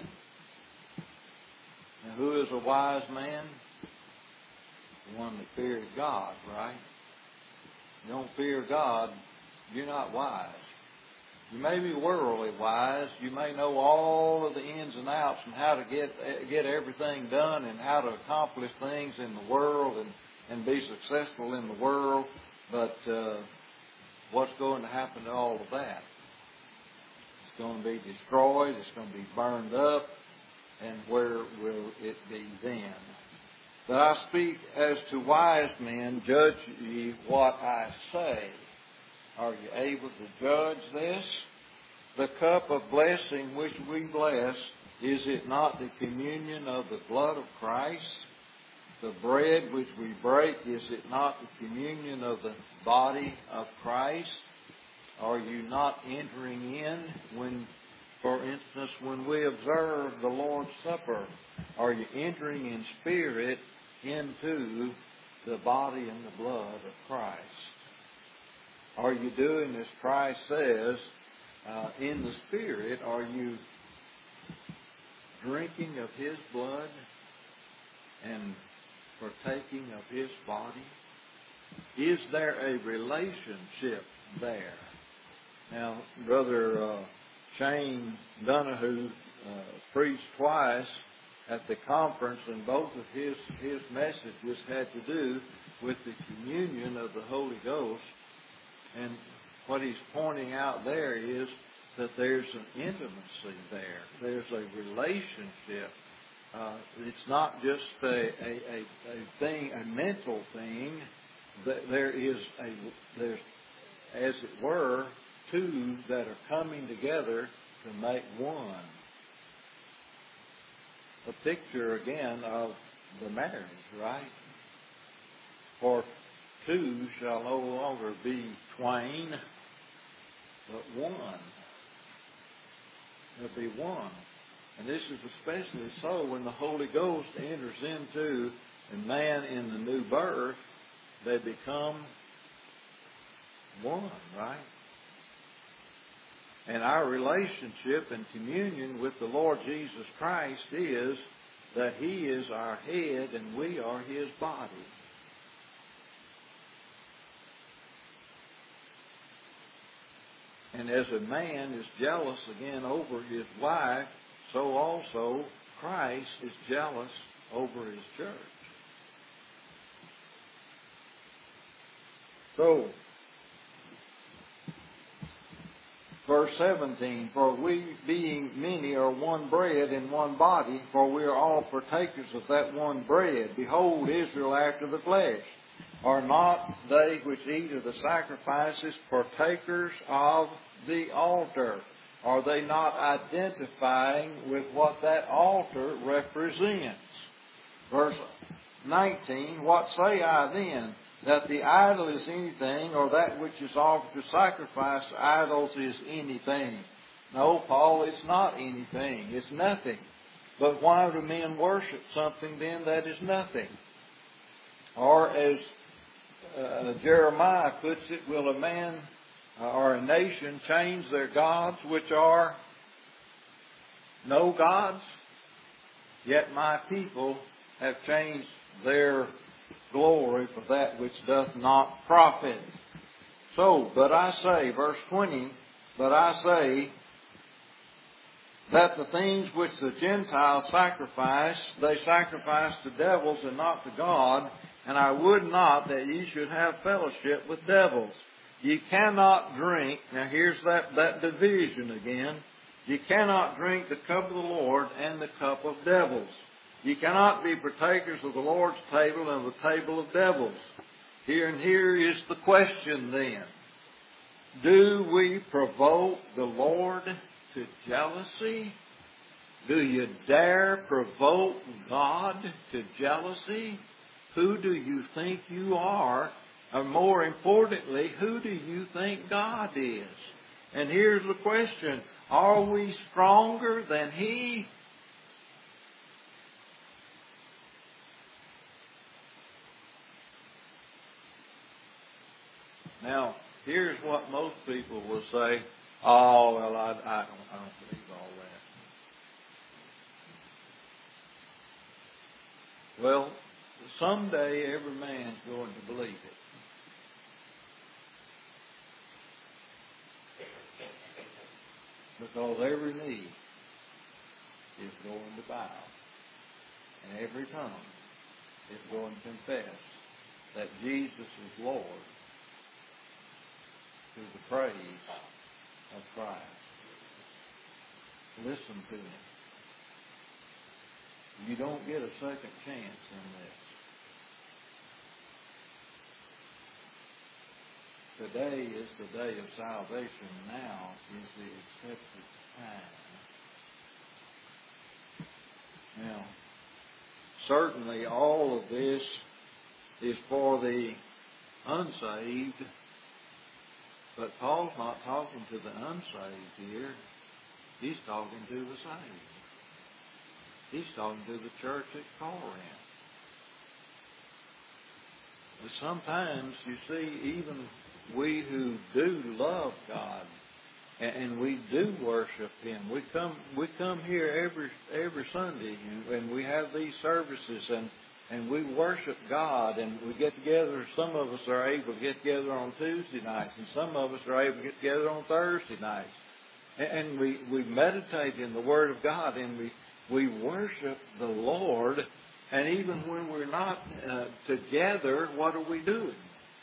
Now, who is a wise man? The one that fears God, right? You don't fear God, you're not wise. You may be worldly wise. You may know all of the ins and outs and how to get get everything done and how to accomplish things in the world and, and be successful in the world. But uh, what's going to happen to all of that? It's going to be destroyed. It's going to be burned up. And where will it be then? But I speak as to wise men, judge ye what I say. Are you able to judge this? The cup of blessing which we bless, is it not the communion of the blood of Christ? The bread which we break, is it not the communion of the body of Christ? Are you not entering in when, for instance, when we observe the Lord's Supper, are you entering in spirit into the body and the blood of Christ? Are you doing as Christ says, uh, in the Spirit? Are you drinking of His blood and partaking of His body? Is there a relationship there? Now, Brother uh, Shane Donahue uh, preached twice at the conference, and both of his, his messages had to do with the communion of the Holy Ghost. And what he's pointing out there is that there's an intimacy there. There's a relationship. Uh, it's not just a, a, a, a thing, a mental thing. There is a, there's, as it were, two that are coming together to make one. A picture again of the marriage, right? For two shall no longer be twain, but one. There'll be one. And this is especially so when the Holy Ghost enters into a man in the new birth, they become one, right? And our relationship and communion with the Lord Jesus Christ is that He is our head and we are His body. And as a man is jealous again over his wife, so also Christ is jealous over His church. So, verse seventeen, for we being many are one bread and one body, for we are all partakers of that one bread. Behold, Israel after the flesh. Are not they which eat of the sacrifices partakers of the altar? Are they not identifying with what that altar represents? Verse nineteen, what say I then? That the idol is anything, or that which is offered to sacrifice to idols is anything. No, Paul, it's not anything. It's nothing. But why do men worship something then that is nothing? Or as uh, Jeremiah puts it, will a man uh, or a nation change their gods, which are no gods? Yet my people have changed their glory for that which doth not profit. So, but I say, verse twenty, but I say that the things which the Gentiles sacrifice, they sacrifice to devils and not to God, and I would not that ye should have fellowship with devils. Ye cannot drink, now here's that, that division again, ye cannot drink the cup of the Lord and the cup of devils. Ye cannot be partakers of the Lord's table and the table of devils. Here and here is the question then. Do we provoke the Lord to jealousy? Do you dare provoke God to jealousy? who do you think you are? Or more importantly, who do you think God is? And here's the question. Are we stronger than He? Now, here's what most people will say. Oh, well, I, I, don't, I don't believe all that. Well, someday every man's going to believe it. Because every knee is going to bow. And every tongue is going to confess that Jesus is Lord to the praise of Christ. Listen to me. You don't get a second chance in this. Today is the day of salvation. Now is the accepted time. Now, certainly all of this is for the unsaved, but Paul's not talking to the unsaved here. He's talking to the saved. He's talking to the church at Corinth. But sometimes, you see, even we who do love God and we do worship Him, we come we come here every every Sunday and we have these services and, and we worship God and we get together. Some of us are able to get together on Tuesday nights and some of us are able to get together on Thursday nights. And we, we meditate in the Word of God and we, we worship the Lord. And even when we're not uh, together, what are we doing?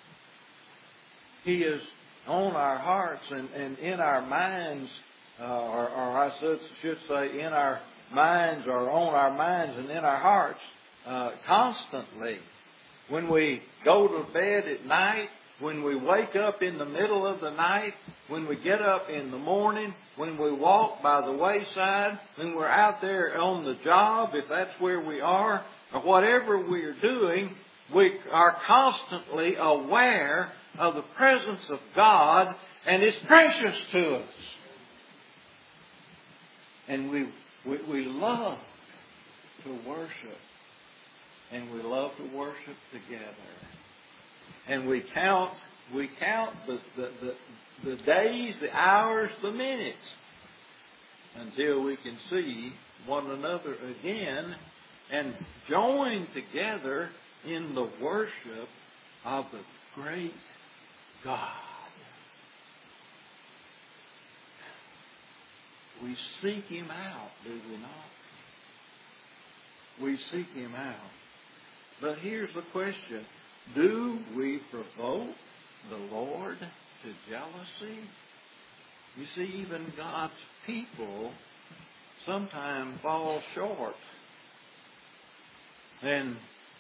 He is on our hearts and, and in our minds, uh, or, or I should, should say in our minds or on our minds and in our hearts uh, constantly. When we go to bed at night, when we wake up in the middle of the night, when we get up in the morning, when we walk by the wayside, when we're out there on the job, if that's where we are, or whatever we're doing, we are constantly aware of the presence of God, and it's precious to us. And we, we, we love to worship, and we love to worship together. And we count, we count the, the, the, the days, the hours, the minutes, until we can see one another again and join together in the worship of the great God. We seek Him out, do we not? We seek Him out. But here's the question. Do we provoke the Lord to jealousy? You see, even God's people sometimes fall short. And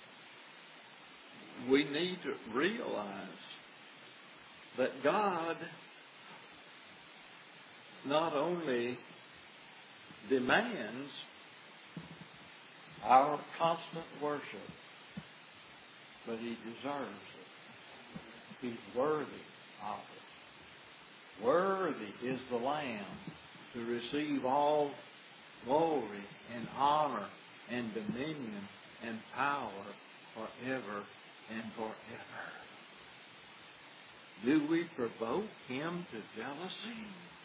we need to realize that God not only demands our constant worship, but He deserves it. He's worthy of it. Worthy is the Lamb to receive all glory and honor and dominion and power forever and forever. Do we provoke Him to jealousy?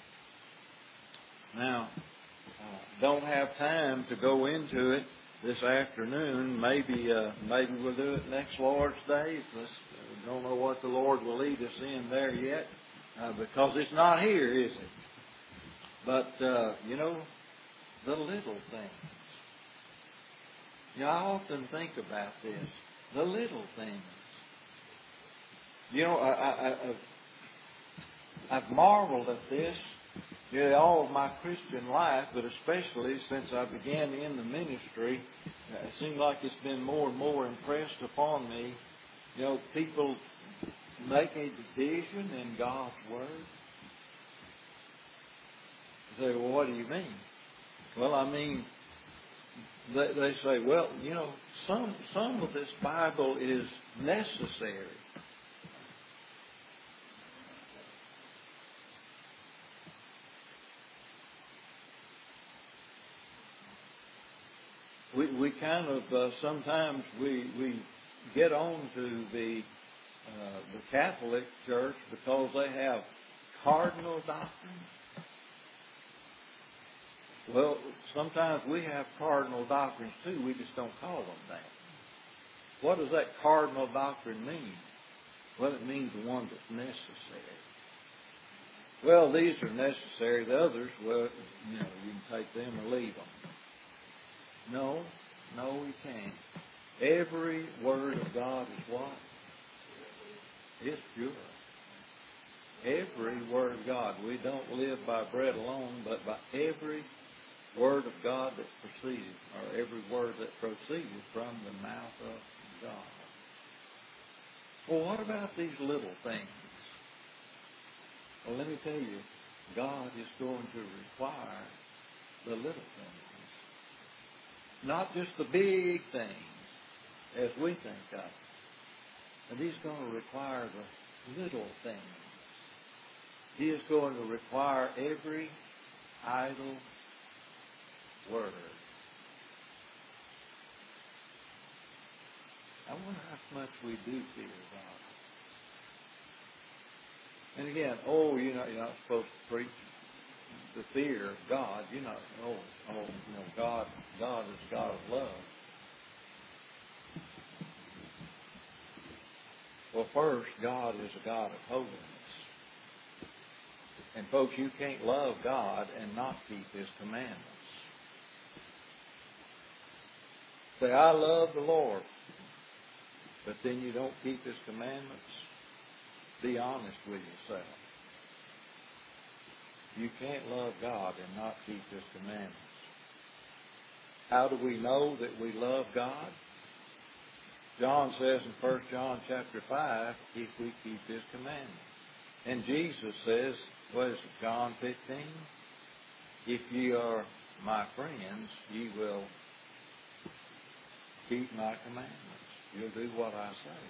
Now, uh, don't have time to go into it this afternoon. Maybe uh, maybe we'll do it next Lord's Day. Let's, uh, don't know what the Lord will lead us in there yet, uh, because it's not here, is it? But, uh, you know, the little things. You know, I often think about this. The little things. You know, I, I, I, I've marveled at this yeah, all of my Christian life, but especially since I began in the ministry, it seems like it's been more and more impressed upon me. You know, people make a division in God's Word. You say, well, what do you mean? Well, I mean, they, they say, well, you know, some some of this Bible is necessary. We we kind of uh, sometimes we we get on to the uh, the Catholic Church because they have cardinal doctrine. Well, sometimes we have cardinal doctrines too. We just don't call them that. What does that cardinal doctrine mean? Well, it means the one that's necessary. Well, these are necessary. The others, well, you know, you can take them or leave them. No, no, we can't. Every word of God is what? It's pure. Every word of God. We don't live by bread alone, but by every word of God that proceeded, or every word that proceeded from the mouth of God. Well, what about these little things? Well, let me tell you, God is going to require the little things. Not just the big things as we think of. But He's going to require the little things. He is going to require every idle word. I wonder how much we do fear God. And again, oh, you know, you're not supposed to preach the fear of God. You're not, oh, oh, you know, God, God is God of love. Well, first, God is a God of holiness. And folks, you can't love God and not keep His commandments. Say, I love the Lord, but then you don't keep His commandments. Be honest with yourself. You can't love God and not keep His commandments. How do we know that we love God? John says in First John chapter five, if we keep His commandments. And Jesus says, what is it, John fifteen? If ye are my friends, ye will keep my commandments. You'll do what I say.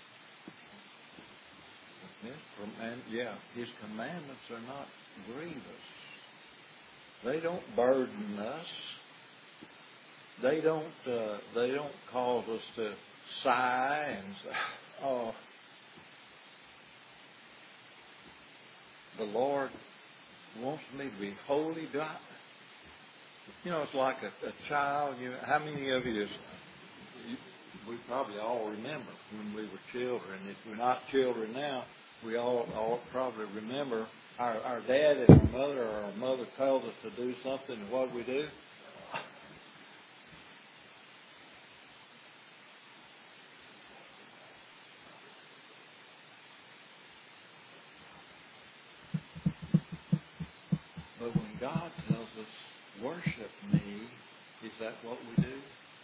And yeah, His commandments are not grievous. They don't burden us. They don't. Uh, they don't cause us to sigh and say, "Oh, the Lord wants me to be holy." Do I? You know, it's like a, a child. You know, how many of you? you we probably all remember when we were children. If we're not children now, we all, all probably remember our, our dad and our mother, or our mother told us to do something, and what did we do? But when God tells us, worship me, is that what we do?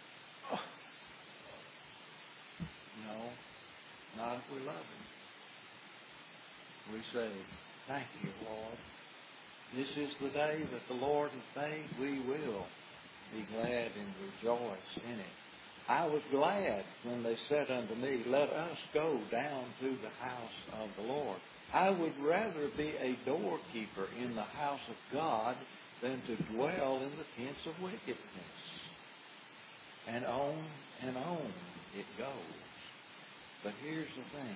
No, not if we love Him. We say, thank you, Lord. This is the day that the Lord has made. We will be glad and rejoice in it. I was glad when they said unto me, let us go down to the house of the Lord. I would rather be a doorkeeper in the house of God than to dwell in the tents of wickedness. And on and on it goes. But here's the thing.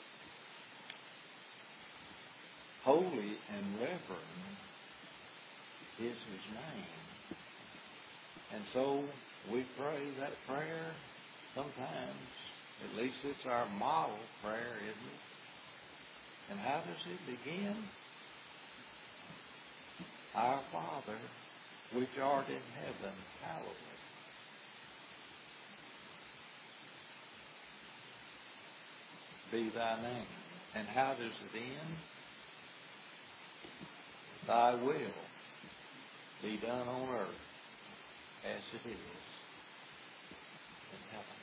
Holy and reverend is His name. And so we pray that prayer sometimes. At least it's our model prayer, isn't it? And how does it begin? Our Father, which art in heaven, hallowed be thy name. And how does it end? Thy will be done on earth as it is in heaven.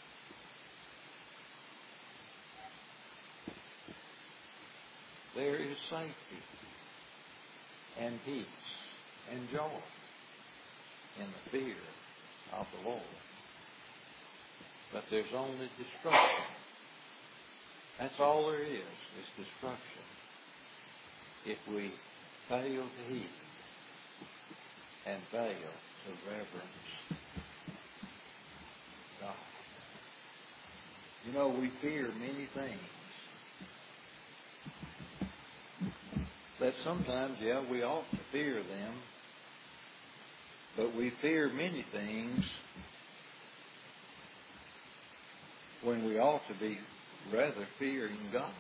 There is safety and peace and joy in the fear of the Lord. But there's only destruction. That's all there is, is destruction. If we fail to heed and fail to reverence God. You know, we fear many things. That sometimes, yeah, we ought to fear them. But we fear many things when we ought to be rather fearing God.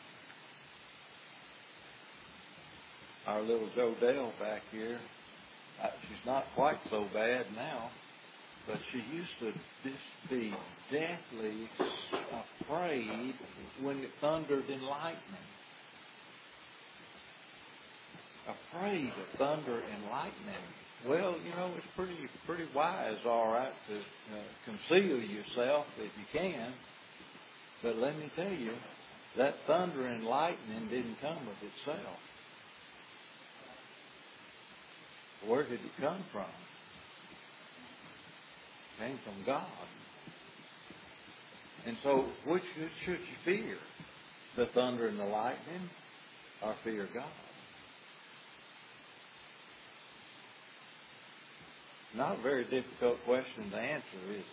Our little Jodelle back here, uh, she's not quite so bad now, but she used to just be deathly afraid when it thundered and lightning. Afraid of thunder and lightning. Well, you know, it's pretty pretty wise, all right, to uh, conceal yourself if you can. But let me tell you, that thunder and lightning didn't come of itself. Where did it come from? It came from God. And so, which should you fear? The thunder and the lightning, or fear God? Not a very difficult question to answer, is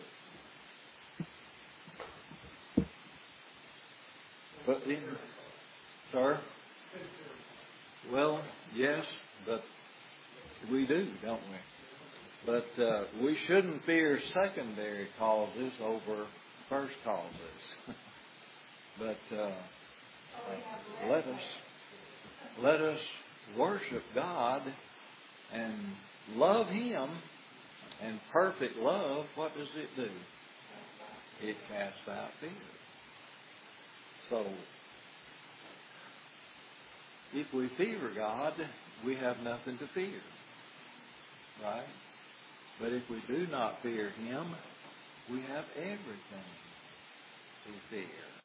it? But then, sir? Well, yes, but we do, don't we? But uh, we shouldn't fear secondary causes over first causes. but uh, uh, let us let us worship God and love Him. And perfect love, what does it do? It casts out fear. So, if we fear God, we have nothing to fear. Right? But if we do not fear Him, we have everything to fear.